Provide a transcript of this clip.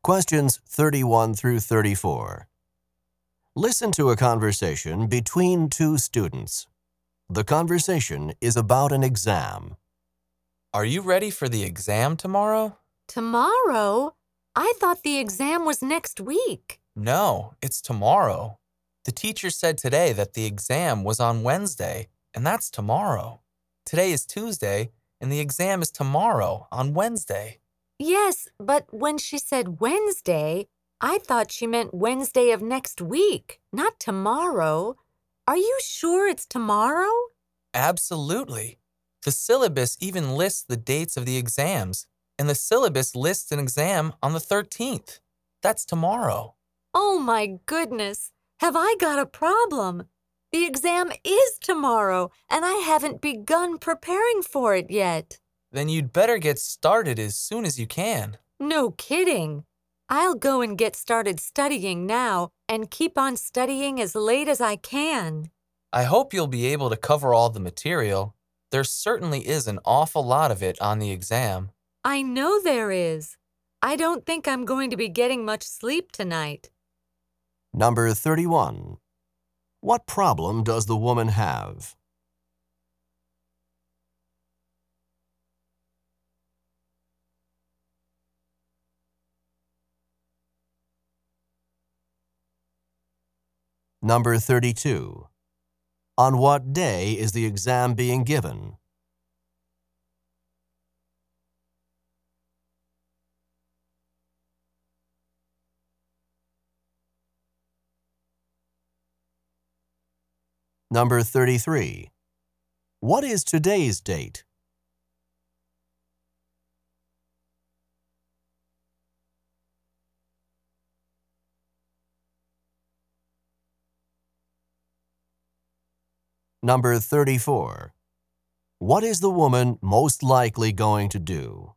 Questions 31 through 34. Listen to a conversation between two students. The conversation is about an exam. Are you ready for the exam tomorrow? Tomorrow? I thought the exam was next week. No, it's tomorrow. The teacher said today that the exam was on Wednesday, and that's tomorrow. Today is Tuesday, and the exam is tomorrow on Wednesday. Yes, but when she said Wednesday, I thought she meant Wednesday of next week, not tomorrow. Are you sure it's tomorrow? Absolutely. The syllabus even lists the dates of the exams, and the syllabus lists an exam on the 13th. That's tomorrow. Oh my goodness, have I got a problem? The exam is tomorrow, and I haven't begun preparing for it yet. Then you'd better get started as soon as you can. No kidding. I'll go and get started studying now and keep on studying as late as I can. I hope you'll be able to cover all the material. There certainly is an awful lot of it on the exam. I know there is. I don't think I'm going to be getting much sleep tonight. Number 31. What problem does the woman have? Number 32. On what day is the exam being given? Number 33. What is today's date? Number 34. What is the woman most likely going to do?